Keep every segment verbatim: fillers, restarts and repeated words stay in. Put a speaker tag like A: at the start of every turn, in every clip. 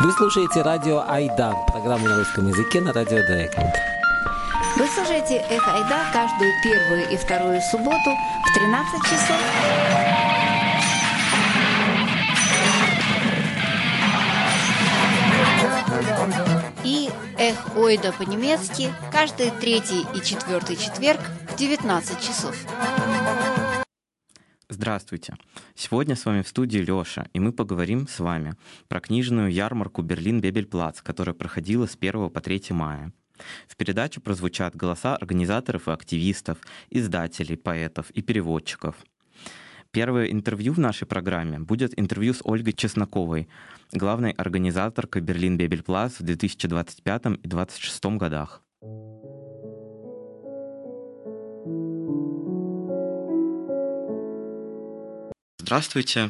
A: Вы слушаете радио Айдар, программу на русском языке на радио Дайконд.
B: Вы слушаете Эхо Айдар каждую первую и вторую субботу в тринадцать часов. И Эх Ойда по-немецки каждый третий и четвертый четверг в девятнадцать часов.
C: Здравствуйте! Сегодня с вами в студии Лёша, и мы поговорим с вами про книжную ярмарку Берлин-Бебель-Плац, которая проходила с первого по третье мая. В передаче прозвучат голоса организаторов и активистов, издателей, поэтов и переводчиков. Первое интервью в нашей программе будет интервью с Ольгой Чесноковой, главной организаторкой Берлин-Бебель-Плац в две тысячи двадцать пятом и две тысячи двадцать шестом годах. Здравствуйте.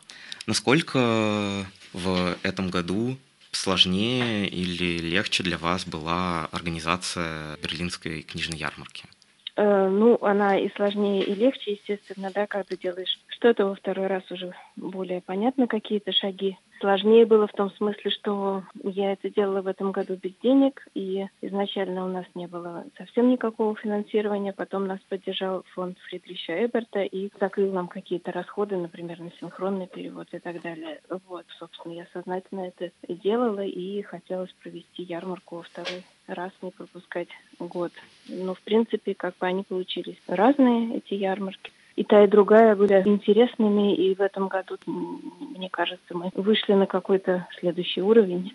C: Насколько в этом году сложнее или легче для вас была организация Берлинской книжной ярмарки?
D: Э, ну, она и сложнее, и легче, естественно, да, когда делаешь что-то во второй раз уже более понятно какие-то шаги. Сложнее было в том смысле, что я это делала в этом году без денег, и изначально у нас не было совсем никакого финансирования. Потом нас поддержал фонд Фридриша Эберта и закрыл нам какие-то расходы, например, на синхронный перевод и так далее. Вот, собственно, я сознательно это делала, и хотелось провести ярмарку во второй раз, не пропускать год. Но, в принципе, как бы они получились разные, эти ярмарки. И та, и другая были интересными, и в этом году, мне кажется, мы вышли на какой-то следующий уровень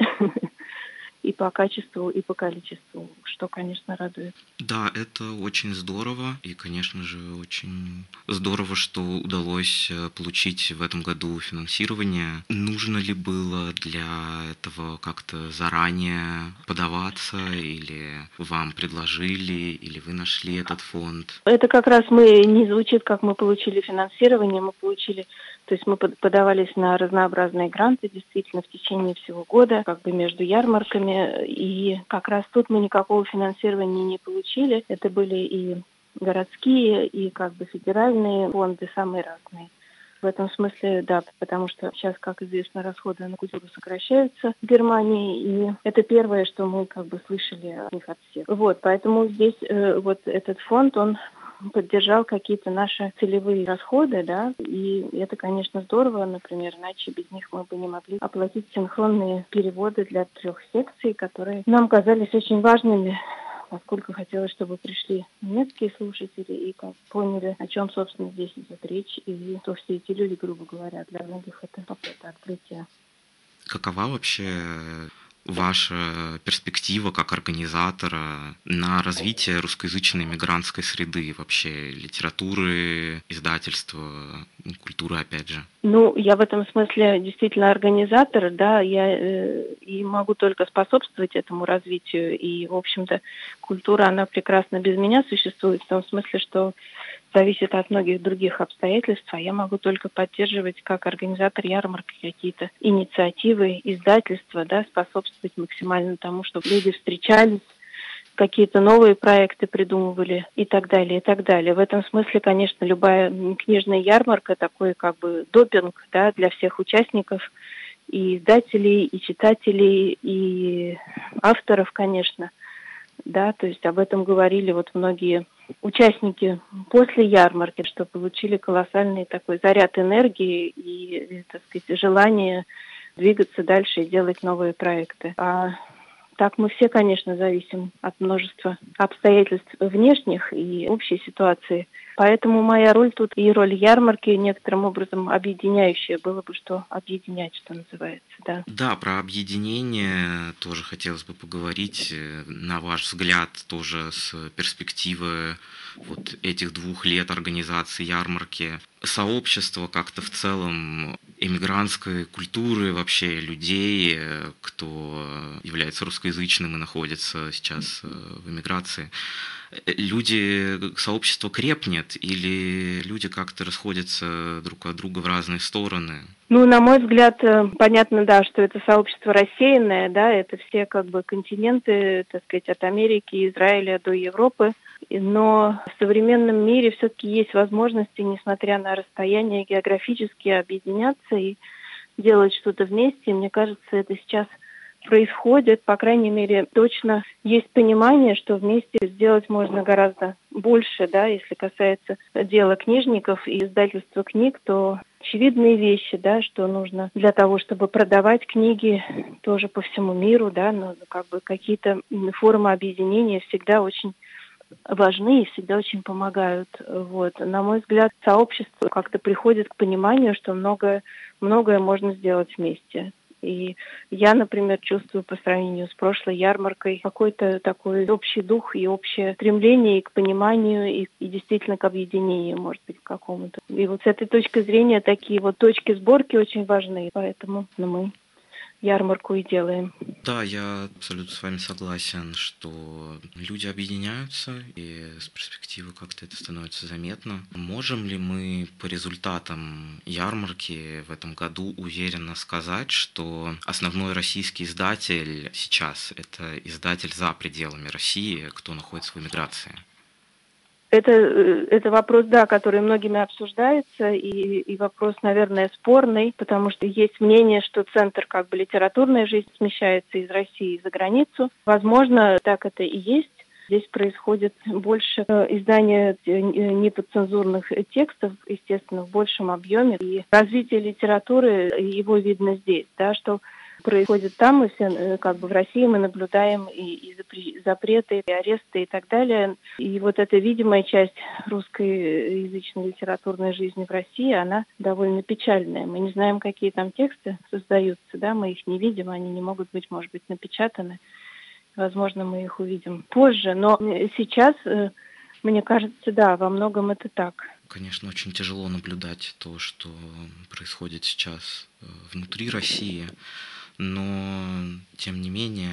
D: и по качеству, и по количеству, что, конечно, радует.
C: Да, это очень здорово, и, конечно же, очень здорово, что удалось получить в этом году финансирование. Нужно ли было для этого как-то заранее подаваться, или вам предложили, или вы нашли этот фонд?
D: Это как раз мы не звучит, как мы получили финансирование, мы получили... То есть мы подавались на разнообразные гранты, действительно, в течение всего года, как бы между ярмарками. И как раз тут мы никакого финансирования не получили. Это были и городские, и как бы федеральные фонды, самые разные. В этом смысле, да, потому что сейчас, как известно, расходы на культуру сокращаются в Германии, и это первое, что мы как бы слышали от них от всех. Вот, поэтому здесь э, вот этот фонд, он поддержал какие-то наши целевые расходы, да, и это, конечно, здорово, например, иначе без них мы бы не могли оплатить синхронные переводы для трех секций, которые нам казались очень важными, поскольку хотелось, чтобы пришли немецкие слушатели и как поняли, о чем, собственно, здесь идет речь, и кто все эти люди, грубо говоря, для многих это какое-то открытие.
C: Какова вообще ваша перспектива как организатора на развитие русскоязычной мигрантской среды, вообще литературы, издательства, культуры, опять же?
D: Ну, я в этом смысле действительно организатор, да, я э, и могу только способствовать этому развитию, и, в общем-то, культура, она прекрасно без меня существует, в том смысле, что зависит от многих других обстоятельств, а я могу только поддерживать как организатор ярмарки какие-то инициативы, издательства, да, способствовать максимально тому, чтобы люди встречались, какие-то новые проекты придумывали и так далее, и так далее. В этом смысле, конечно, любая книжная ярмарка такой как бы допинг, да, для всех участников, и издателей, и читателей, и авторов, конечно. Да, то есть об этом говорили вот многие участники после ярмарки, что получили колоссальный такой заряд энергии и, так сказать, желание двигаться дальше и делать новые проекты. А так мы все, конечно, зависим от множества обстоятельств внешних и общей ситуации. Поэтому моя роль тут и роль ярмарки некоторым образом объединяющая. Было бы что объединять, что называется, да.
C: Да, про объединение тоже хотелось бы поговорить. На ваш взгляд, тоже с перспективы вот этих двух лет организации ярмарки, сообщество как-то в целом эмигрантской культуры, вообще людей, кто является русскоязычным и находится сейчас в эмиграции. Люди, сообщество крепнет или люди как-то расходятся друг от друга в разные стороны?
D: Ну, на мой взгляд, понятно, да, что это сообщество рассеянное, да, это все как бы континенты, так сказать, от Америки, Израиля до Европы. Но в современном мире все-таки есть возможности, несмотря на расстояние, географически объединяться и делать что-то вместе. Мне кажется, это сейчас происходит, по крайней мере, точно есть понимание, что вместе сделать можно гораздо больше, да, если касается дела книжников и издательства книг, то очевидные вещи, да, что нужно для того, чтобы продавать книги тоже по всему миру, да, но как бы какие-то формы объединения всегда очень важны и всегда очень помогают. Вот. На мой взгляд, сообщество как-то приходит к пониманию, что многое, многое можно сделать вместе. И я, например, чувствую по сравнению с прошлой ярмаркой какой-то такой общий дух и общее стремление и к пониманию, и, и действительно к объединению, может быть, к какому-то. И вот с этой точки зрения такие вот точки сборки очень важны, поэтому ну, мы ярмарку и делаем.
C: Да, я абсолютно с вами согласен, что люди объединяются, и с перспективы как-то это становится заметно. Можем ли мы по результатам ярмарки в этом году уверенно сказать, что основной российский издатель сейчас — это издатель за пределами России, кто находится в эмиграции?
D: Это, это вопрос, да, который многими обсуждается, и, и вопрос, наверное, спорный, потому что есть мнение, что центр как бы литературной жизни смещается из России за границу. Возможно, так это и есть. Здесь происходит больше издания неподцензурных текстов, естественно, в большем объеме. И развитие литературы, его видно здесь, да, что происходит там, мы все, как бы в России мы наблюдаем и, и запреты, и аресты и так далее. И вот эта видимая часть русскоязычной литературной жизни в России, она довольно печальная. Мы не знаем, какие там тексты создаются, да, мы их не видим, они не могут быть, может быть, напечатаны. Возможно, мы их увидим позже, но сейчас, мне кажется, да, во многом это так.
C: Конечно, очень тяжело наблюдать то, что происходит сейчас внутри России. Но, тем не менее,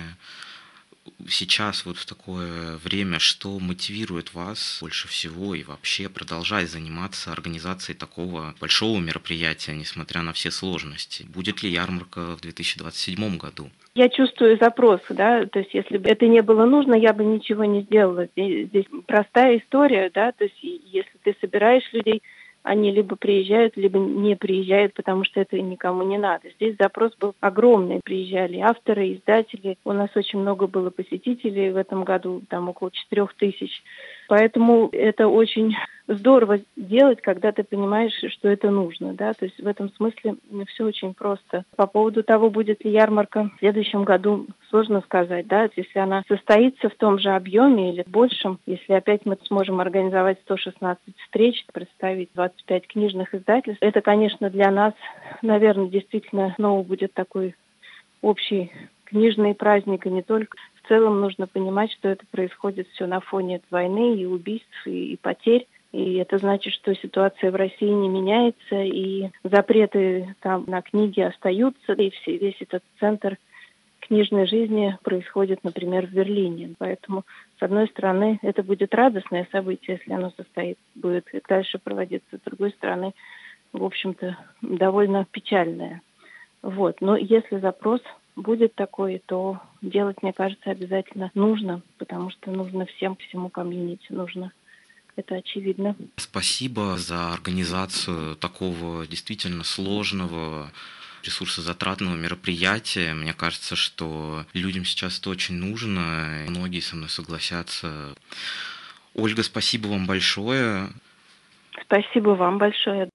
C: сейчас вот в такое время, что мотивирует вас больше всего и вообще продолжать заниматься организацией такого большого мероприятия, несмотря на все сложности? Будет ли ярмарка в две тысячи двадцать седьмом году?
D: Я чувствую запрос, да, то есть если бы это не было нужно, я бы ничего не сделала. Здесь, здесь простая история, да, то есть если ты собираешь людей, они либо приезжают, либо не приезжают, потому что это никому не надо. Здесь запрос был огромный. Приезжали авторы, издатели. У нас очень много было посетителей в этом году, там около четырех тысяч. Поэтому это очень здорово делать, когда ты понимаешь, что это нужно, да, то есть в этом смысле все очень просто. По поводу того, будет ли ярмарка в следующем году, сложно сказать, да, если она состоится в том же объеме или большем, если опять мы сможем организовать сто шестнадцать встреч, представить двадцать пять книжных издательств, это, конечно, для нас, наверное, действительно снова будет такой общий книжный праздник, и не только. В целом нужно понимать, что это происходит все на фоне войны и убийств, и, и потерь. И это значит, что ситуация в России не меняется, и запреты там на книги остаются, и все, весь этот центр книжной жизни происходит, например, в Берлине. Поэтому, с одной стороны, это будет радостное событие, если оно состоит, будет дальше проводиться. С другой стороны, в общем-то, довольно печальное. Вот. Но если запрос будет такой, то делать, мне кажется, обязательно нужно, потому что нужно всем, всему комьюнити нужно. Это очевидно.
C: Спасибо за организацию такого действительно сложного, ресурсозатратного мероприятия. Мне кажется, что людям сейчас это очень нужно. Многие со мной согласятся. Ольга, спасибо вам большое.
D: Спасибо вам большое.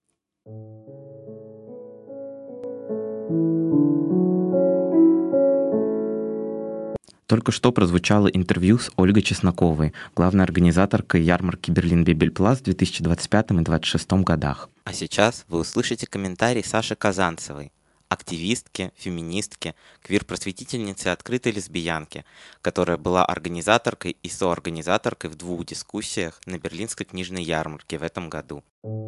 C: Только что прозвучало интервью с Ольгой Чесноковой, главной организаторкой ярмарки Берлин Бибельплац в две тысячи двадцать пятом и две тысячи двадцать шестом годах.
E: А сейчас вы услышите комментарий Саши Казанцевой, активистки, феминистки, квир-просветительницы открытой лесбиянки, которая была организаторкой и соорганизаторкой в двух дискуссиях на Берлинской книжной ярмарке в этом году.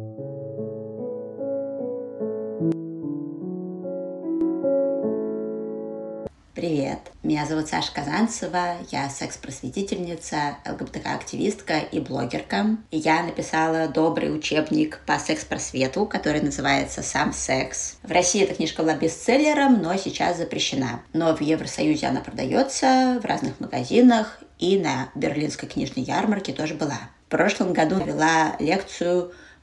F: Привет, меня зовут Саша Казанцева, я секс-просветительница, ЛГБТК-активистка и блогерка. Я написала добрый учебник по секс-просвету, который называется «Сам секс». В России эта книжка была бестселлером, но сейчас запрещена. Но в Евросоюзе она продается в разных магазинах и на Берлинской книжной ярмарке тоже была. В прошлом году вела лекцию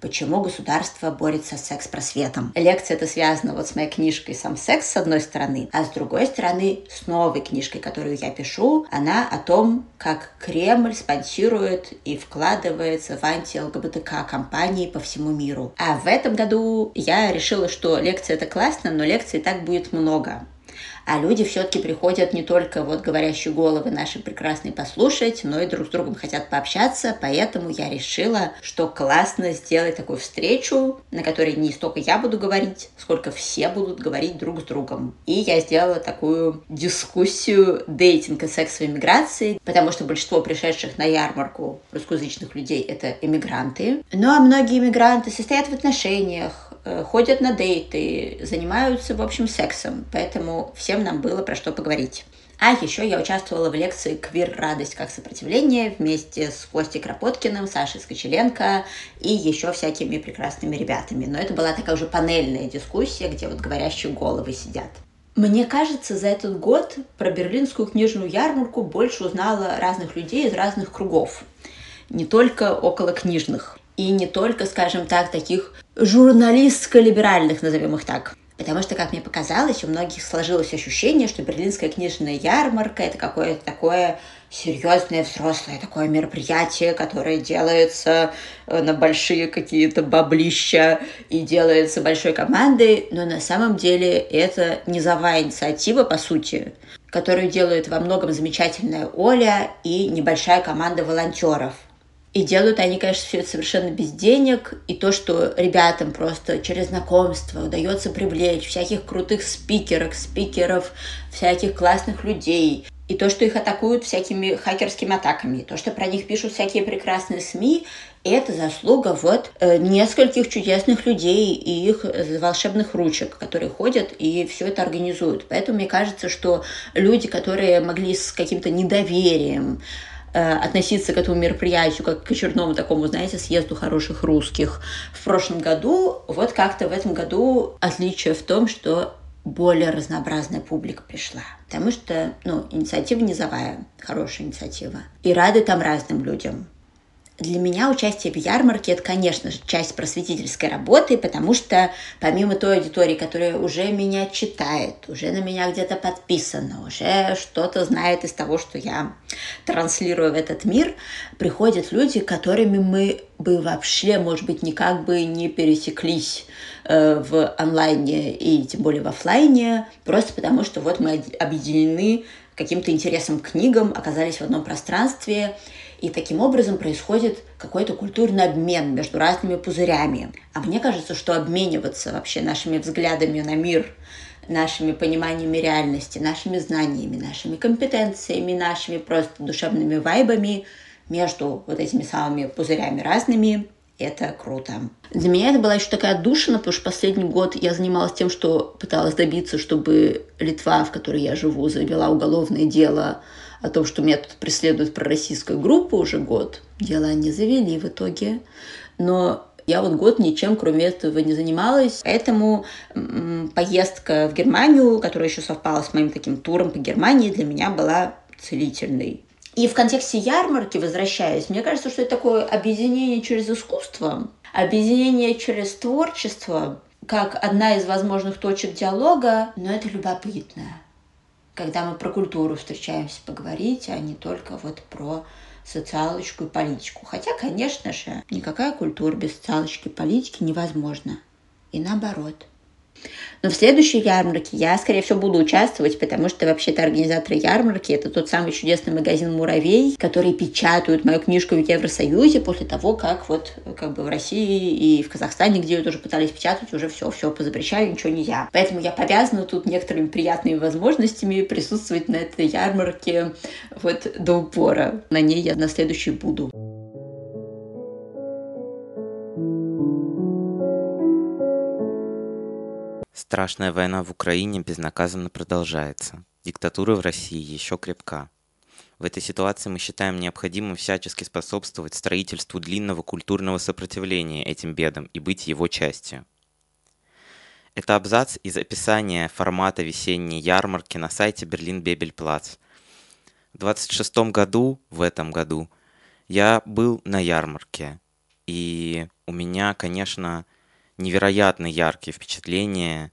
F: почему государство борется с секс-просветом. Лекция это связана вот с моей книжкой «Сам секс» с одной стороны, а с другой стороны с новой книжкой, которую я пишу. Она о том, как Кремль спонсирует и вкладывается в анти-ЛГБТК-кампании по всему миру. А в этом году я решила, что лекция это классно, но лекций так будет много. А люди все-таки приходят не только вот говорящие головы наши прекрасные послушать, но и друг с другом хотят пообщаться, поэтому я решила, что классно сделать такую встречу, на которой не столько я буду говорить, сколько все будут говорить друг с другом. И я сделала такую дискуссию «Дейтинг и секс в эмиграции», потому что большинство пришедших на ярмарку русскоязычных людей — это эмигранты. Ну а многие эмигранты состоят в отношениях, ходят на дейты, занимаются, в общем, сексом. Поэтому всем нам было про что поговорить. А еще я участвовала в лекции «Квир-радость как сопротивление» вместе с Костей Кропоткиным, Сашей Скочеленко и еще всякими прекрасными ребятами. Но это была такая уже панельная дискуссия, где вот говорящие головы сидят. Мне кажется, за этот год про Берлинскую книжную ярмарку больше узнала разных людей из разных кругов. Не только околокнижных. И не только, скажем так, таких журналистско-либеральных, назовем их так. Потому что, как мне показалось, у многих сложилось ощущение, что Берлинская книжная ярмарка — это какое-то такое серьезное, взрослое такое мероприятие, которое делается на большие какие-то баблища и делается большой командой. Но на самом деле это низовая инициатива, по сути, которую делает во многом замечательная Оля и небольшая команда волонтеров. И делают они, конечно, все это совершенно без денег. И то, что ребятам просто через знакомство удается привлечь всяких крутых спикеров, спикеров, всяких классных людей. И то, что их атакуют всякими хакерскими атаками. То, что про них пишут всякие прекрасные СМИ, это заслуга вот э, нескольких чудесных людей и их волшебных ручек, которые ходят и все это организуют. Поэтому мне кажется, что люди, которые могли с каким-то недоверием относиться к этому мероприятию как к очередному такому, знаете, съезду хороших русских в прошлом году, вот как-то в этом году отличие в том, что более разнообразная публика пришла. Потому что, ну, инициатива низовая, хорошая инициатива. И рады там разным людям. Для меня участие в ярмарке – это, конечно же, часть просветительской работы, потому что помимо той аудитории, которая уже меня читает, уже на меня где-то подписана, уже что-то знает из того, что я транслирую в этот мир, приходят люди, которыми мы бы вообще, может быть, никак бы не пересеклись э, в онлайне и тем более в офлайне, просто потому что вот мы объединены каким-то интересом к книгам, оказались в одном пространстве. И таким образом происходит какой-то культурный обмен между разными пузырями. А мне кажется, что обмениваться вообще нашими взглядами на мир, нашими пониманиями реальности, нашими знаниями, нашими компетенциями, нашими просто душевными вайбами между вот этими самыми пузырями разными, это круто. Для меня это была еще такая отдушина, потому что последний год я занималась тем, что пыталась добиться, чтобы Литва, в которой я живу, завела уголовное дело о том, что меня тут преследует пророссийская группа уже год. Дело они завели в итоге. Но я вот год ничем, кроме этого, не занималась. Поэтому м- поездка в Германию, которая еще совпала с моим таким туром по Германии, для меня была целительной. И в контексте ярмарки, возвращаясь, мне кажется, что это такое объединение через искусство, объединение через творчество, как одна из возможных точек диалога, но это любопытно. Когда мы про культуру встречаемся поговорить, а не только вот про социалочку и политику. Хотя, конечно же, никакая культура без социалочки и политики невозможна. И наоборот. Но в следующей ярмарке я, скорее всего, буду участвовать, потому что вообще-то организаторы ярмарки — это тот самый чудесный магазин «Муравей», который печатают мою книжку в Евросоюзе после того, как вот как бы в России и в Казахстане, где ее тоже пытались печатать, уже все, все позапрещали, ничего нельзя. Поэтому я повязана тут некоторыми приятными возможностями присутствовать на этой ярмарке вот до упора. На ней я на следующей буду.
E: Страшная война в Украине безнаказанно продолжается. Диктатура в России еще крепка. В этой ситуации мы считаем необходимым всячески способствовать строительству длинного культурного сопротивления этим бедам и быть его частью. Это абзац из описания формата весенней ярмарки на сайте Берлин-Бебель-Плац. В двадцать шестом году, в этом году, я был на ярмарке. И у меня, конечно, невероятно яркие впечатления.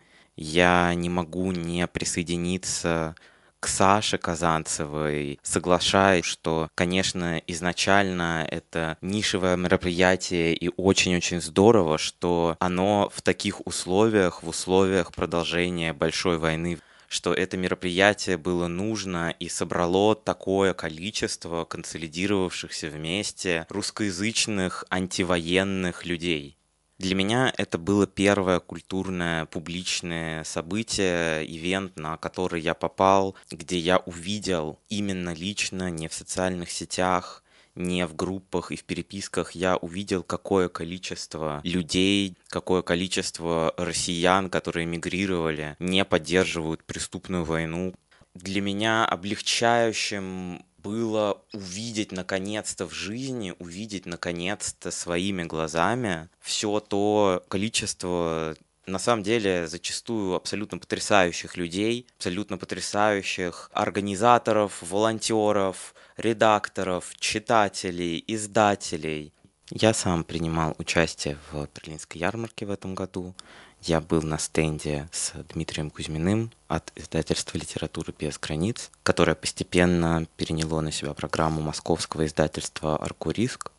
E: Я не могу не присоединиться к Саше Казанцевой, соглашаюсь, что, конечно, изначально это нишевое мероприятие, и очень-очень здорово, что оно в таких условиях, в условиях продолжения большой войны, что это мероприятие было нужно и собрало такое количество консолидировавшихся вместе русскоязычных антивоенных людей. Для меня это было первое культурное публичное событие, ивент, на который я попал, где я увидел именно лично, не в социальных сетях, не в группах и в переписках, я увидел, какое количество людей, какое количество россиян, которые мигрировали, не поддерживают преступную войну. Для меня облегчающим было увидеть наконец-то в жизни, увидеть наконец-то своими глазами все то количество, на самом деле, зачастую абсолютно потрясающих людей, абсолютно потрясающих организаторов, волонтеров, редакторов, читателей, издателей. Я сам принимал участие в Берлинской ярмарке в этом году. Я был на стенде с Дмитрием Кузьминым от издательства «Литература без границ», которое постепенно переняло на себя программу московского издательства «Аркуриск».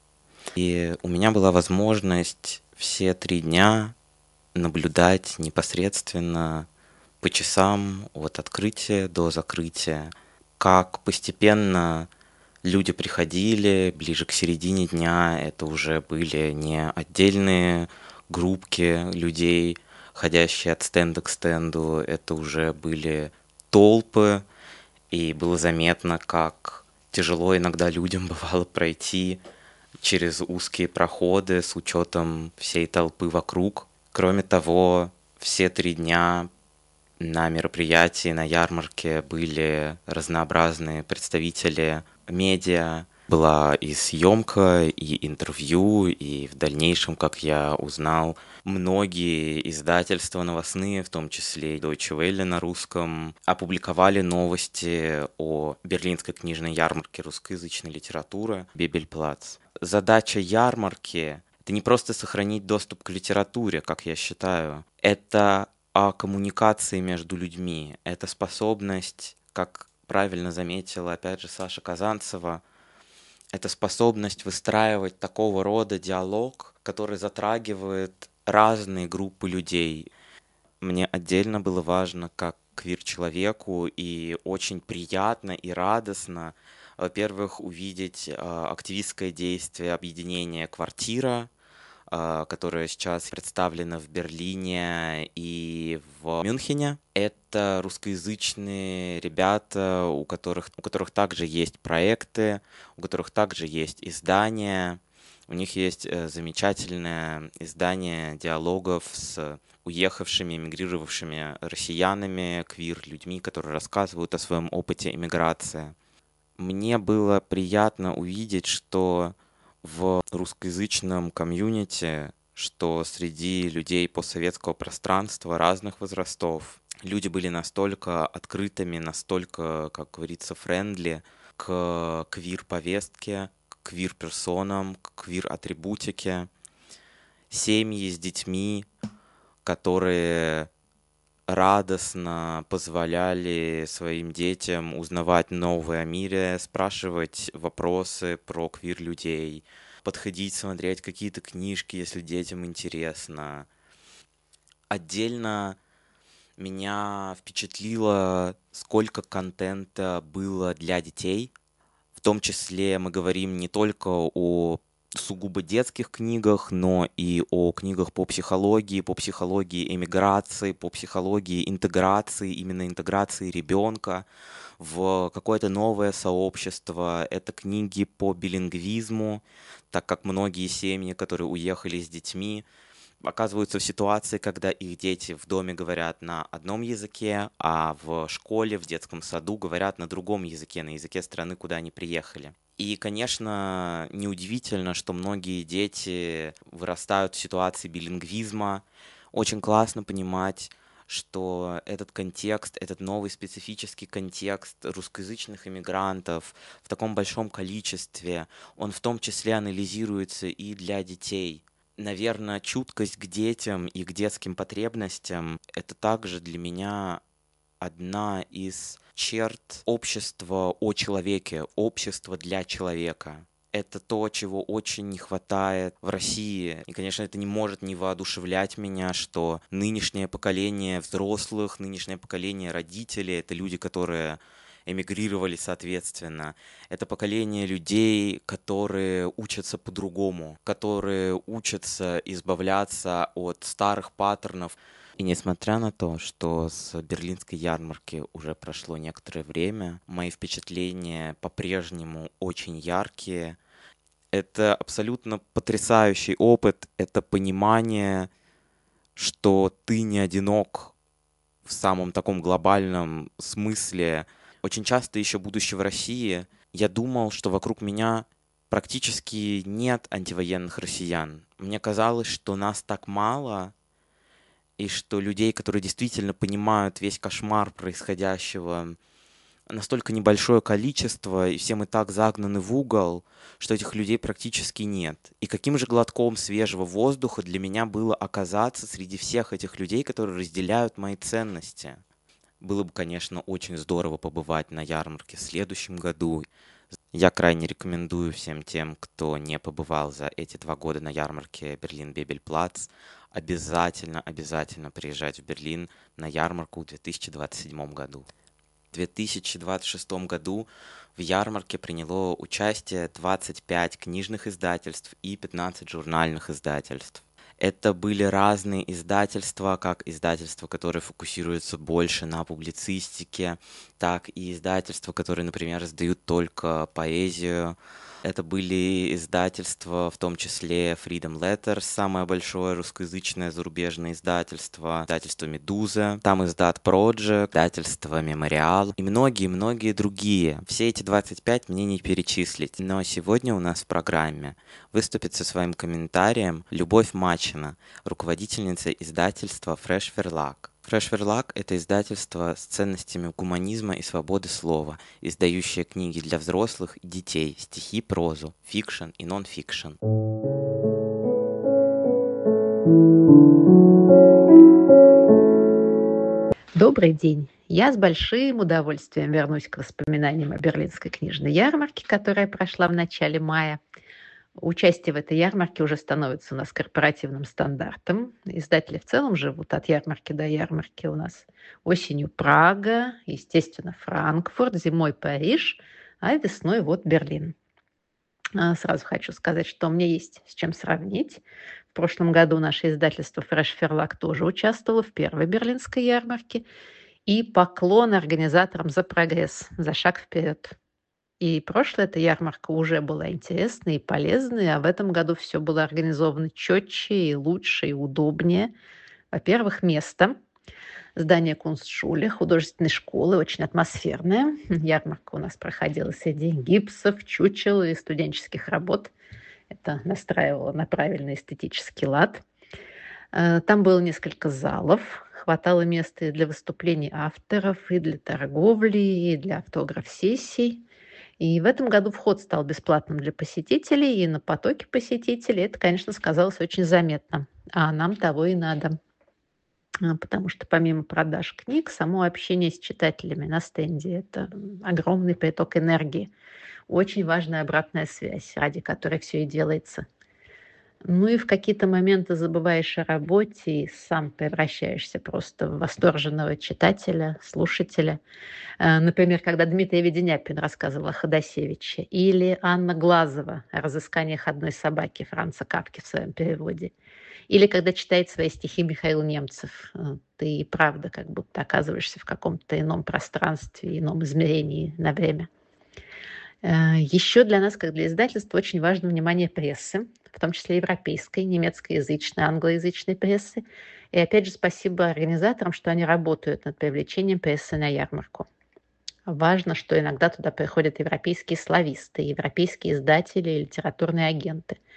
E: И у меня была возможность все три дня наблюдать непосредственно по часам от открытия до закрытия, как постепенно люди приходили, ближе к середине дня это уже были не отдельные группки людей, ходящие от стенда к стенду, это уже были толпы, и было заметно, как тяжело иногда людям бывало пройти через узкие проходы с учетом всей толпы вокруг. Кроме того, все три дня на мероприятии, на ярмарке были разнообразные представители медиа. Была и съемка, и интервью, и в дальнейшем, как я узнал, многие издательства новостные, в том числе и Deutsche Welle на русском, опубликовали новости о Берлинской книжной ярмарке русскоязычной литературы Бибельплац. Задача ярмарки — это не просто сохранить доступ к литературе, как я считаю, это о коммуникации между людьми, это способность, как правильно заметила опять же Саша Казанцева, это способность выстраивать такого рода диалог, который затрагивает разные группы людей. Мне отдельно было важно, как квир-человеку, и очень приятно и радостно, во-первых, увидеть э, активистское действие объединения «Квартира», э, которое сейчас представлено в Берлине и в Мюнхене. Это русскоязычные ребята, у которых, у которых также есть проекты, у которых также есть издания. У них есть э, замечательное издание диалогов с уехавшими, эмигрировавшими россиянами, квир-людьми, которые рассказывают о своем опыте эмиграции. Мне было приятно увидеть, что в русскоязычном комьюнити, что среди людей постсоветского пространства разных возрастов, люди были настолько открытыми, настолько, как говорится, френдли к квир-повестке, к квир-персонам, к квир-атрибутике. Семьи с детьми, которые радостно позволяли своим детям узнавать новое о мире, спрашивать вопросы про квир-людей, подходить, смотреть какие-то книжки, если детям интересно. Отдельно меня впечатлило, сколько контента было для детей. В том числе мы говорим не только о сугубо детских книгах, но и о книгах по психологии, по психологии эмиграции, по психологии интеграции, именно интеграции ребенка в какое-то новое сообщество. Это книги по билингвизму, так как многие семьи, которые уехали с детьми, оказываются в ситуации, когда их дети в доме говорят на одном языке, а в школе, в детском саду говорят на другом языке, на языке страны, куда они приехали. И, конечно, неудивительно, что многие дети вырастают в ситуации билингвизма. Очень классно понимать, что этот контекст, этот новый специфический контекст русскоязычных иммигрантов в таком большом количестве, он в том числе анализируется и для детей. Наверное, чуткость к детям и к детским потребностям — это также для меня одна из черт общества о человеке, общества для человека. Это то, чего очень не хватает в России. И, конечно, это не может не воодушевлять меня, что нынешнее поколение взрослых, нынешнее поколение родителей — это люди, которые эмигрировали, соответственно. Это поколение людей, которые учатся по-другому, которые учатся избавляться от старых паттернов. И несмотря на то, что с Берлинской ярмарки уже прошло некоторое время, мои впечатления по-прежнему очень яркие. Это абсолютно потрясающий опыт, это понимание, что ты не одинок в самом таком глобальном смысле. Очень часто, еще будучи в России, я думал, что вокруг меня практически нет антивоенных россиян. Мне казалось, что нас так мало, и что людей, которые действительно понимают весь кошмар происходящего, настолько небольшое количество, и все мы так загнаны в угол, что этих людей практически нет. И каким же глотком свежего воздуха для меня было оказаться среди всех этих людей, которые разделяют мои ценности. Было бы, конечно, очень здорово побывать на ярмарке в следующем году. Я крайне рекомендую всем тем, кто не побывал за эти два года на ярмарке Берлин-Бебель-Плац, обязательно, обязательно приезжать в Берлин на ярмарку в две тысячи двадцать седьмом году. В две тысячи двадцать шестом году в ярмарке приняло участие двадцать пять книжных издательств и пятнадцать журнальных издательств. Это были разные издательства, как издательства, которые фокусируются больше на публицистике, так и издательства, которые, например, издают только поэзию. Это были издательства, в том числе Freedom Letters, самое большое русскоязычное зарубежное издательство, издательство «Медуза», там издат Project, издательство «Мемориал» и многие-многие другие. Все эти двадцать пять мне не перечислить, но сегодня у нас в программе выступит со своим комментарием Любовь Мачина, руководительница издательства Fresh Verlag. Fresh Verlag — это издательство с ценностями гуманизма и свободы слова, издающее книги для взрослых и детей, стихи, прозу, фикшн и нон-фикшн.
G: Добрый день! Я с большим удовольствием вернусь к воспоминаниям о Берлинской книжной ярмарке, которая прошла в начале мая. Участие в этой ярмарке уже становится у нас корпоративным стандартом. Издатели в целом живут от ярмарки до ярмарки. У нас осенью Прага, естественно, Франкфурт, зимой Париж, а весной вот Берлин. Сразу хочу сказать, что у меня есть с чем сравнить. В прошлом году наше издательство Fresh Verlag тоже участвовало в первой берлинской ярмарке. И поклон организаторам за прогресс, за шаг вперед. И прошлая эта ярмарка уже была интересной и полезной, а в этом году все было организовано четче и лучше, и удобнее. Во-первых, место. Здание Кунстшуле, художественной школы, очень атмосферное. Ярмарка у нас проходила среди гипсов, чучел и студенческих работ. Это настраивало на правильный эстетический лад. Там было несколько залов. Хватало места и для выступлений авторов, и для торговли, и для автограф-сессий. И в этом году вход стал бесплатным для посетителей, и на потоке посетителей это, конечно, сказалось очень заметно. А нам того и надо. Потому что помимо продаж книг, само общение с читателями на стенде – это огромный приток энергии. Очень важная обратная связь, ради которой все и делается. Ну и в какие-то моменты забываешь о работе и сам превращаешься просто в восторженного читателя, слушателя. Например, когда Дмитрий Веденяпин рассказывал о Ходосевиче, или Анна Глазова о разысканиях одной собаки Франца Кафки в своем переводе, или когда читает свои стихи Михаил Немцев. Ты и правда как будто оказываешься в каком-то ином пространстве, ином измерении на время. Еще для нас, как для издательства, очень важно внимание прессы, в том числе европейской, немецкоязычной, англоязычной прессы. И опять же спасибо организаторам, что они работают над привлечением прессы на ярмарку. Важно, что иногда туда приходят европейские слависты, европейские издатели и литературные агенты.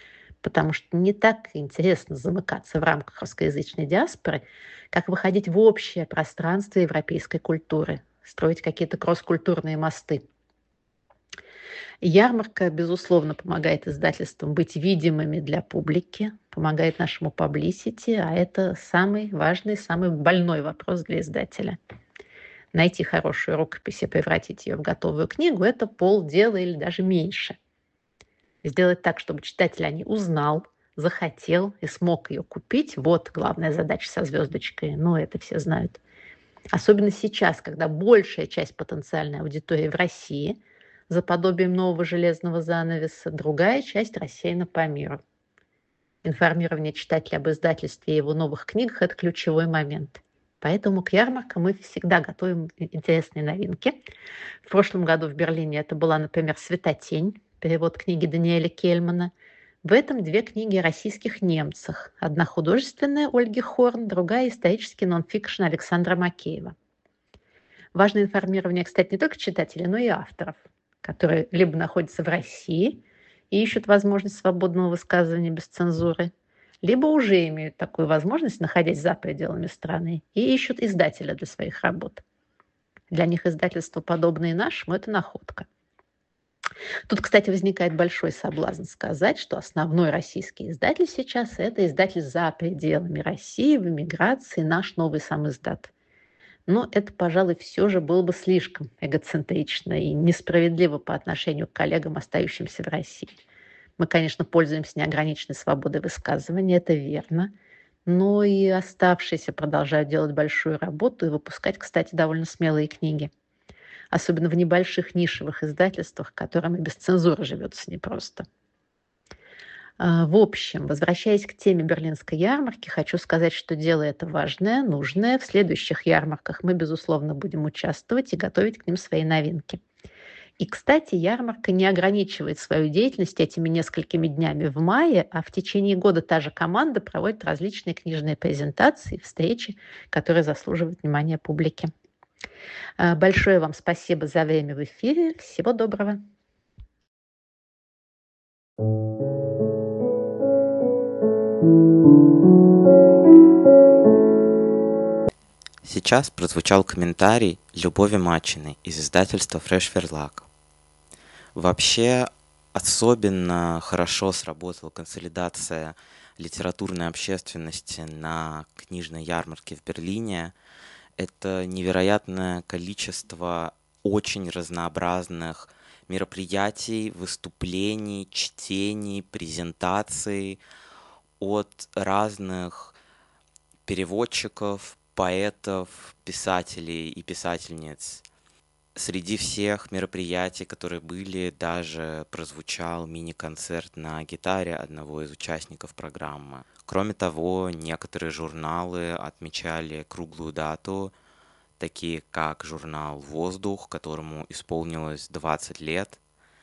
G: потому что не так интересно замыкаться в рамках русскоязычной диаспоры, как выходить в общее пространство европейской культуры, строить какие-то кросс-культурные мосты. Ярмарка, безусловно, помогает издательствам быть видимыми для публики, помогает нашему publicity, а это самый важный, самый больной вопрос для издателя. Найти хорошую рукопись и превратить ее в готовую книгу – это полдела или даже меньше. Сделать так, чтобы читатель о ней узнал, захотел и смог ее купить – вот главная задача со звездочкой, но это все знают. Особенно сейчас, когда большая часть потенциальной аудитории в России – за подобием нового железного занавеса, другая часть рассеяна по миру. Информирование читателя об издательстве и его новых книгах – это ключевой момент. Поэтому к ярмаркам мы всегда готовим интересные новинки. В прошлом году в Берлине это была, например, «Светотень», перевод книги Даниэля Кельмана. В этом две книги о российских немцах. Одна художественная Ольги Хорн, другая исторический нон-фикшн Александра Макеева. Важно информирование, кстати, не только читателей, но и авторов, которые либо находятся в России и ищут возможность свободного высказывания без цензуры, либо уже имеют такую возможность, находясь за пределами страны, и ищут издателя для своих работ. Для них издательства, подобные нашему, это находка. Тут, кстати, возникает большой соблазн сказать, что основной российский издатель сейчас – это издатель за пределами России, в эмиграции, наш новый самиздат. Но это, пожалуй, все же было бы слишком эгоцентрично и несправедливо по отношению к коллегам, остающимся в России. Мы, конечно, пользуемся неограниченной свободой высказывания, это верно, но и оставшиеся продолжают делать большую работу и выпускать, кстати, довольно смелые книги. Особенно в небольших нишевых издательствах, которым и без цензуры живется непросто. В общем, возвращаясь к теме Берлинской ярмарки, хочу сказать, что дело это важное, нужное. В следующих ярмарках мы, безусловно, будем участвовать и готовить к ним свои новинки. И, кстати, ярмарка не ограничивает свою деятельность этими несколькими днями в мае, а в течение года та же команда проводит различные книжные презентации, встречи, которые заслуживают внимания публики. Большое вам спасибо за время в эфире. Всего доброго.
E: Сейчас прозвучал комментарий Любови Мачиной из издательства Fresh Verlag. Вообще, особенно хорошо сработала консолидация литературной общественности на книжной ярмарке в Берлине. Это невероятное количество очень разнообразных мероприятий, выступлений, чтений, презентаций от разных переводчиков, поэтов, писателей и писательниц. Среди всех мероприятий, которые были, даже прозвучал мини-концерт на гитаре одного из участников программы. Кроме того, некоторые журналы отмечали круглую дату, такие как журнал «Воздух», которому исполнилось двадцать лет,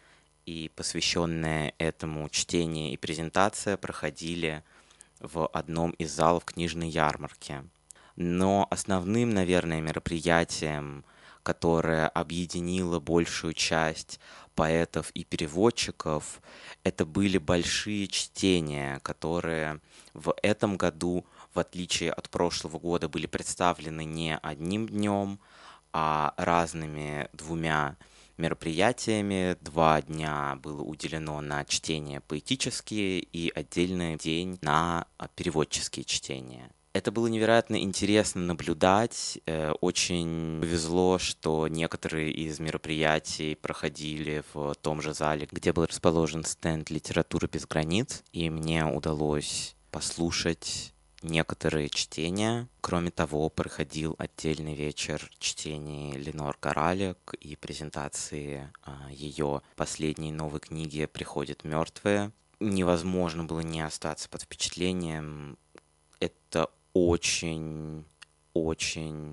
E: и посвященные этому чтение и презентация проходили в одном из залов книжной ярмарки. Но основным, наверное, мероприятием, которое объединило большую часть поэтов и переводчиков, это были большие чтения, которые в этом году, в отличие от прошлого года, были представлены не одним днем, а разными двумя мероприятиями. Два дня было уделено на чтения поэтические и отдельный день на переводческие чтения. Это было невероятно интересно наблюдать. Очень повезло, что некоторые из мероприятий проходили в том же зале, где был расположен стенд «Литература без границ», и мне удалось послушать некоторые чтения. Кроме того, проходил отдельный вечер чтений Ленор Горалик и презентации ее последней новой книги «Приходят мертвые». Невозможно было не остаться под впечатлением. Это очень, очень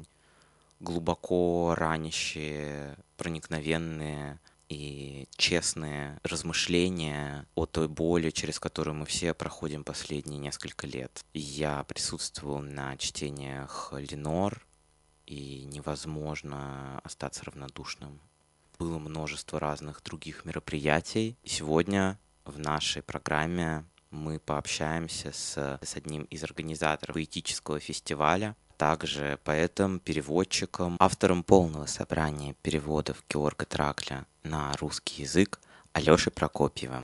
E: глубоко ранящие, проникновенные и честные размышления о той боли, через которую мы все проходим последние несколько лет. Я присутствовал на чтениях Ленор, и невозможно остаться равнодушным. Было множество разных других мероприятий, и сегодня в нашей программе мы пообщаемся с, с одним из организаторов поэтического фестиваля, также поэтом, переводчиком, автором полного собрания переводов Георга Тракля на русский язык Алешей Прокопьевым.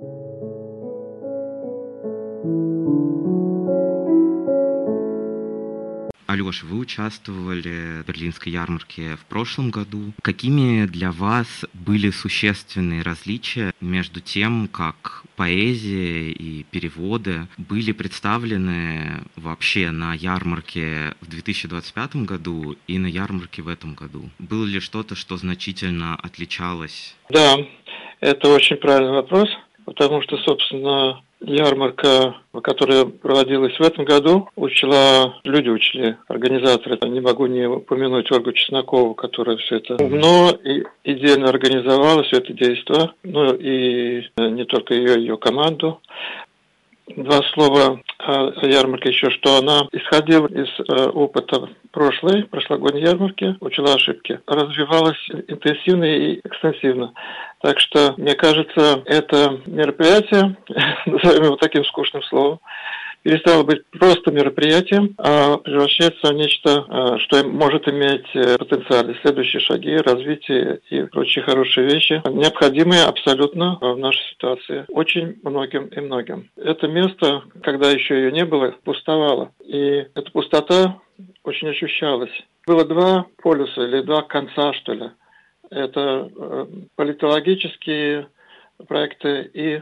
C: Алёша, вы участвовали в Берлинской ярмарке в прошлом году. Какими для вас были существенные различия между тем, как поэзия и переводы были представлены вообще на ярмарке в две тысячи двадцать пятом году и на ярмарке в этом году? Было ли что-то, что значительно отличалось?
H: Да, это очень правильный вопрос, потому что, собственно, ярмарка, которая проводилась в этом году, учла, люди учли, организаторы. Не могу не упомянуть Ольгу Чеснокову, которая все это умно и идеально организовала, все это действо. Ну и не только ее, ее команду. Два слова о ярмарке еще, что она исходила из э, опыта прошлой, прошлогодней ярмарки, учила ошибки, развивалась интенсивно и экстенсивно. Так что, мне кажется, это мероприятие, назовем его таким скучным словом, перестало быть просто мероприятием, а превращается в нечто, что может иметь потенциал, следующие шаги, развитие и прочие хорошие вещи, необходимые абсолютно в нашей ситуации очень многим и многим. Это место, когда еще ее не было, пустовало. И эта пустота очень ощущалась. Было два полюса или два конца, что ли. Это политологические проекты и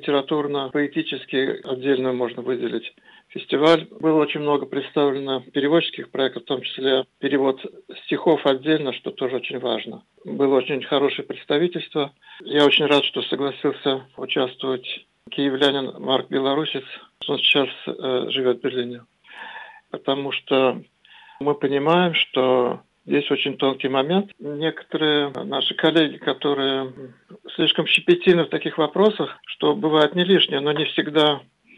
H: литературно-поэтический отдельно можно выделить фестиваль. Было очень много представлено переводческих проектов, в том числе перевод стихов отдельно, что тоже очень важно. Было очень хорошее представительство. Я очень рад, что согласился участвовать киевлянин Марк Белорусец. Он сейчас э, живет в Берлине. Потому что мы понимаем, что здесь очень тонкий момент. Некоторые наши коллеги, которые слишком щепетильны в таких вопросах, что бывает не лишнее, но не всегда,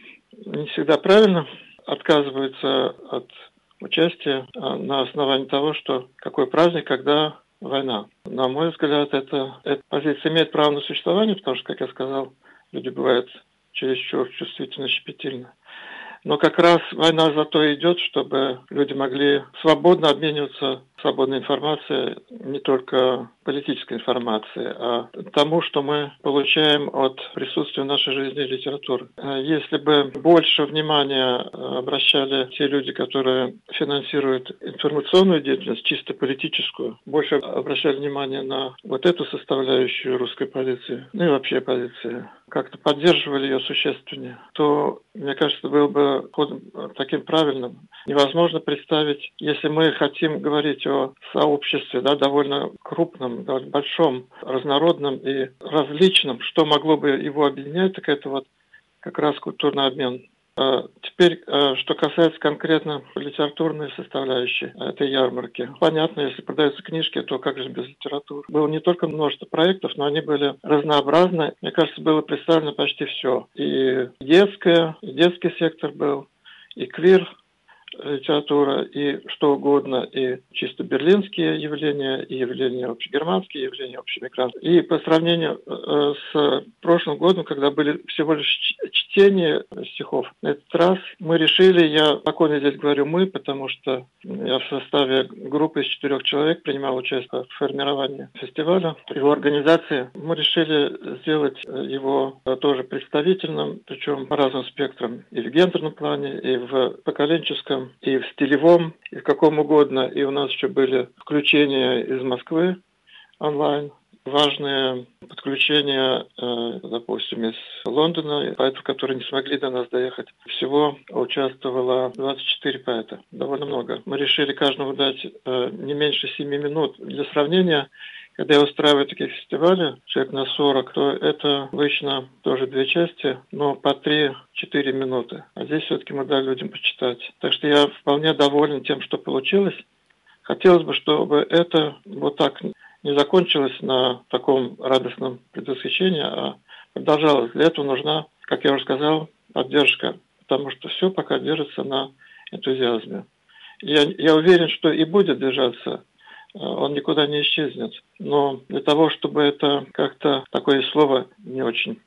H: не всегда правильно, отказываются от участия на основании того, что какой праздник, когда война. На мой взгляд, это, эта позиция имеет право на существование, потому что, как я сказал, люди бывают чересчур чувствительно, щепетильны. Но как раз война зато идет, чтобы люди могли свободно обмениваться свободной информацией, не только политической информацией, а тому, что мы получаем от присутствия в нашей жизни литературы. Если бы больше внимания обращали те люди, которые финансируют информационную деятельность, чисто политическую, больше обращали внимание на вот эту составляющую русской позиции, ну и вообще позиции, как-то поддерживали ее существеннее, то, мне кажется, был бы ходом таким правильным. Невозможно представить, если мы хотим говорить о сообществе, да, довольно крупном, довольно большом, разнородном и различном, что могло бы его объединять, так это вот как раз культурный обмен. Теперь, что касается конкретно литературной составляющей этой ярмарки. Понятно, если продаются книжки, то как же без литературы? Было не только множество проектов, но они были разнообразны. Мне кажется, было представлено почти все. И детское, и детский сектор был, и квир литература, и что угодно, и чисто берлинские явления, и явления общегерманские, и явления общемигрантские. И по сравнению э, с прошлым годом, когда были всего лишь чтения стихов, на этот раз мы решили, я спокойно здесь говорю «мы», потому что я в составе группы из четырех человек принимал участие в формировании фестиваля, его организации. Мы решили сделать его тоже представительным, причем по разным спектрам, и в гендерном плане, и в поколенческом, и в стилевом, и в каком угодно. И у нас еще были включения из Москвы онлайн, важные подключения, допустим, из Лондона, поэтов, которые не смогли до нас доехать. Всего участвовало двадцать четыре поэта, довольно много. Мы решили каждому дать не меньше семи минут. Для сравнения, когда я устраиваю такие фестивали, человек на сорок, то это обычно тоже две части, но по три-четыре минуты. А здесь все-таки мы дали людям почитать. Так что я вполне доволен тем, что получилось. Хотелось бы, чтобы это вот так не закончилось на таком радостном предвосхищении, а продолжалось. Для этого нужна, как я уже сказал, поддержка, потому что все пока держится на энтузиазме. Я, я уверен, что и будет держаться, он никуда не исчезнет. Но для того, чтобы это как-то, такое слово не очень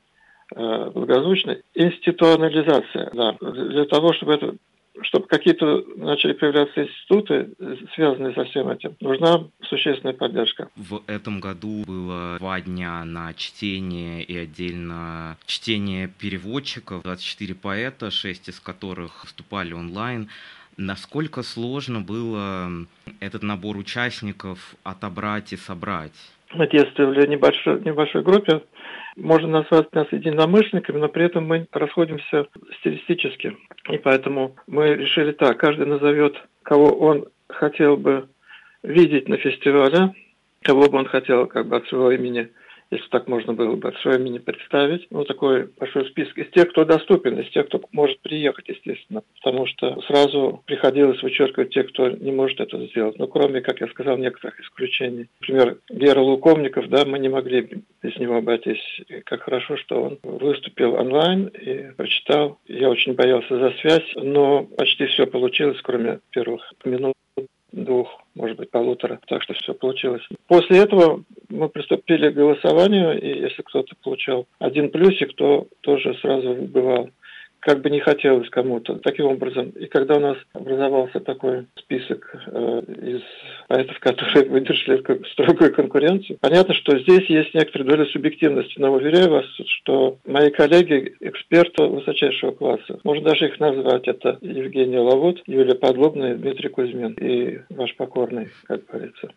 H: э, благозвучно, институционализация, да, для того, чтобы это чтобы какие-то начали появляться институты, связанные со всем этим, нужна существенная поддержка.
C: В этом году было два дня на чтение и отдельно чтение переводчиков, двадцать четыре поэта, шесть из которых выступали онлайн. Насколько сложно было этот набор участников отобрать и собрать?
H: Мы действовали в небольшой, небольшой группе. Можно назвать нас единомышленниками, но при этом мы расходимся стилистически. И поэтому мы решили так, каждый назовет, кого он хотел бы видеть на фестивале, кого бы он хотел как бы от своего имени, если так можно было бы, от своего имени представить. Ну, такой большой список из тех, кто доступен, из тех, кто может приехать, естественно. Потому что сразу приходилось вычеркивать тех, кто не может это сделать. Ну, кроме, как я сказал, некоторых исключений. Например, Гера Луковников, да, мы не могли без него обойтись. И как хорошо, что он выступил онлайн и прочитал. Я очень боялся за связь, но почти все получилось, кроме первых минут. Двух, может быть, полутора, так что все получилось. После этого мы приступили к голосованию, и если кто-то получал один плюсик, то тоже сразу выбывал. Как бы не хотелось кому-то. Таким образом, и когда у нас образовался такой список э, из поэтов, которые выдержали строгую конкуренцию, понятно, что здесь есть некоторая доля субъективности, но уверяю вас, что мои коллеги, эксперты высочайшего класса, можно даже их назвать, это Евгения Лавут, Юлия Подлобная, Дмитрий Кузьмин и ваш покорный, как говорится.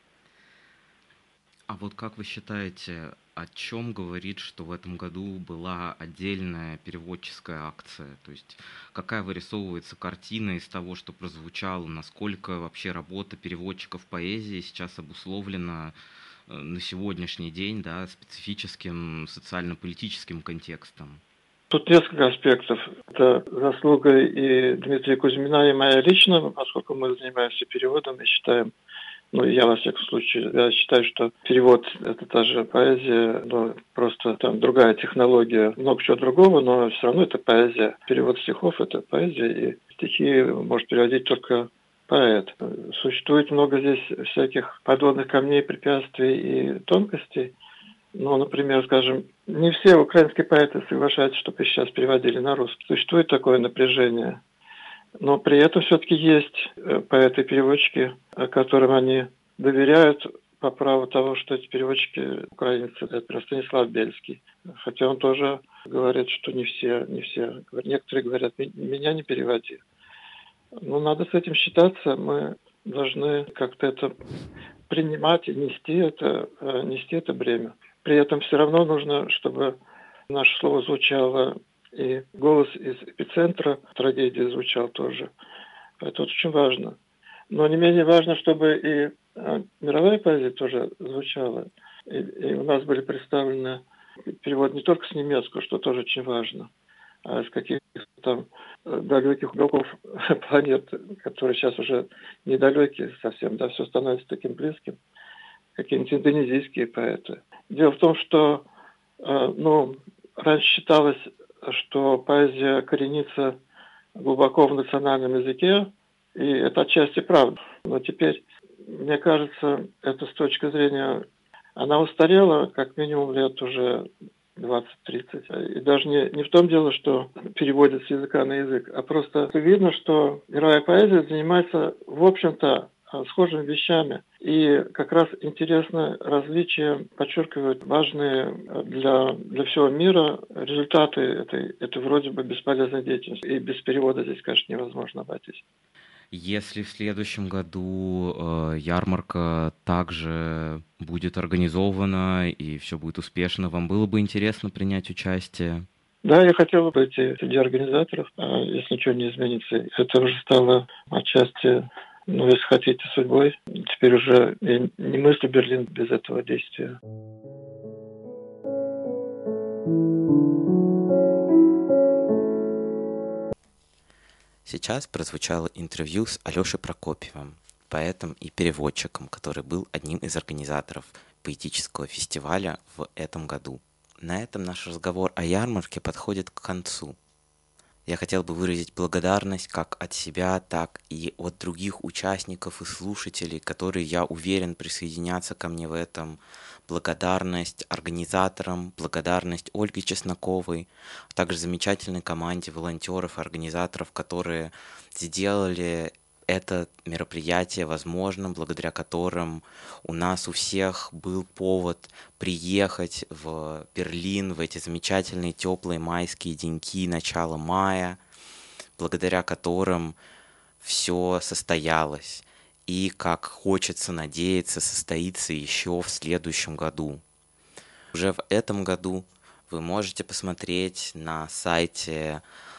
C: А вот как вы считаете, о чем говорит, что в этом году была отдельная переводческая акция? То есть какая вырисовывается картина из того, что прозвучало, насколько вообще работа переводчиков поэзии сейчас обусловлена на сегодняшний день, да, специфическим социально-политическим контекстом?
H: Тут несколько аспектов. Это заслуга и Дмитрия Кузьмина, и моя лично, поскольку мы занимаемся переводом и считаем, ну, я, во всяком случае, я считаю, что перевод – это та же поэзия, но просто там другая технология, много чего другого, но все равно это поэзия. Перевод стихов – это поэзия, и стихи может переводить только поэт. Существует много здесь всяких подводных камней, препятствий и тонкостей. Ну, например, скажем, не все украинские поэты соглашаются, чтобы их сейчас переводили на русский. Существует такое напряжение. Но при этом все-таки есть поэты и переводчики, которым они доверяют по праву того, что эти переводчики украинцы. Это Станислав Бельский. Хотя он тоже говорит, что не все, не все. Некоторые говорят, меня не переводи. Но надо с этим считаться. Мы должны как-то это принимать и нести это, нести это бремя. При этом все равно нужно, чтобы наше слово звучало, и голос из эпицентра трагедии звучал тоже. Это очень важно. Но не менее важно, чтобы и мировая поэзия тоже звучала. И, и у нас были представлены переводы не только с немецкого, что тоже очень важно, а из каких-то там далеких уголков планет, которые сейчас уже недалекие совсем, да, все становится таким близким. Какие-нибудь индонезийские поэты. Дело в том, что ну, раньше считалось, что поэзия коренится глубоко в национальном языке, и это отчасти правда. Но теперь, мне кажется, это с точки зрения... Она устарела как минимум лет уже двадцать-тридцать. И даже не, не в том дело, что переводят с языка на язык, а просто видно, что мировая поэзия занимается, в общем-то, схожими вещами. И как раз интересно различия подчеркивают важные для, для всего мира результаты этой, этой вроде бы бесполезной деятельности. И без перевода здесь, конечно, невозможно обойтись.
C: Если в следующем году э, ярмарка также будет организована и все будет успешно, вам было бы интересно принять участие?
H: Да, я хотел бы быть среди организаторов, если ничего не изменится. Это уже стало отчасти, ну, если хотите, судьбой. Теперь уже я не мыслю Берлин без этого действия.
E: Сейчас прозвучало интервью с Алешей Прокопьевым, поэтом и переводчиком, который был одним из организаторов поэтического фестиваля в этом году. На этом наш разговор о ярмарке подходит к концу. Я хотел бы выразить благодарность как от себя, так и от других участников и слушателей, которые, я уверен, присоединятся ко мне в этом. Благодарность организаторам, благодарность Ольге Чесноковой, а также замечательной команде волонтеров и организаторов, которые сделали это мероприятие возможным, благодаря которым у нас у всех был повод приехать в Берлин в эти замечательные теплые майские деньки начала мая, благодаря которым все состоялось и, как хочется надеяться, состоится еще в следующем году. Уже в этом году вы можете посмотреть на сайте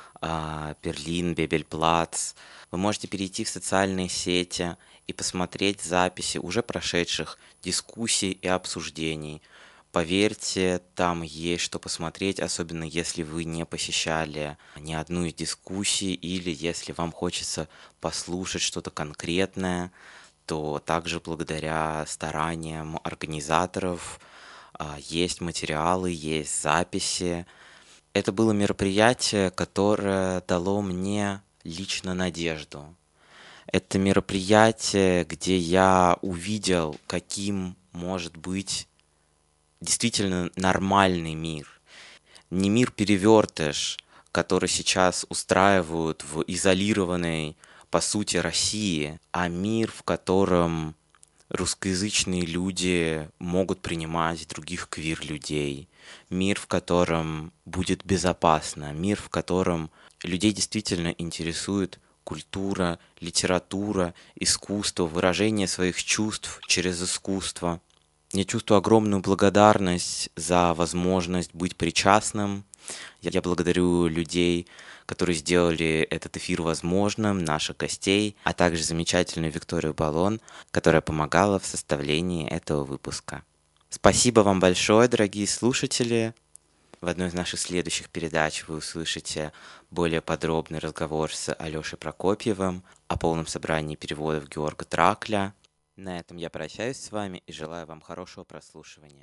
E: Берлин Бебельплац. Вы можете перейти в социальные сети и посмотреть записи уже прошедших дискуссий и обсуждений. Поверьте, там есть что посмотреть, особенно если вы не посещали ни одну из дискуссий или если вам хочется послушать что-то конкретное, то также благодаря стараниям организаторов есть материалы, есть записи. Это было мероприятие, которое дало мне лично надежду. Это мероприятие, где я увидел, каким может быть действительно нормальный мир. Не мир-перевертыш, который сейчас устраивают в изолированной, по сути, России, а мир, в котором русскоязычные люди могут принимать других квир-людей. Мир, в котором будет безопасно. Мир, в котором людей действительно интересует культура, литература, искусство, выражение своих чувств через искусство. Я чувствую огромную благодарность за возможность быть причастным. Я благодарю людей, которые сделали этот эфир возможным, наших гостей, а также замечательную Викторию Баллон, которая помогала в составлении этого выпуска. Спасибо вам большое, дорогие слушатели. В одной из наших следующих передач вы услышите более подробный разговор с Алешей Прокопьевым о полном собрании переводов Георга Тракля. На этом я прощаюсь с вами и желаю вам хорошего прослушивания.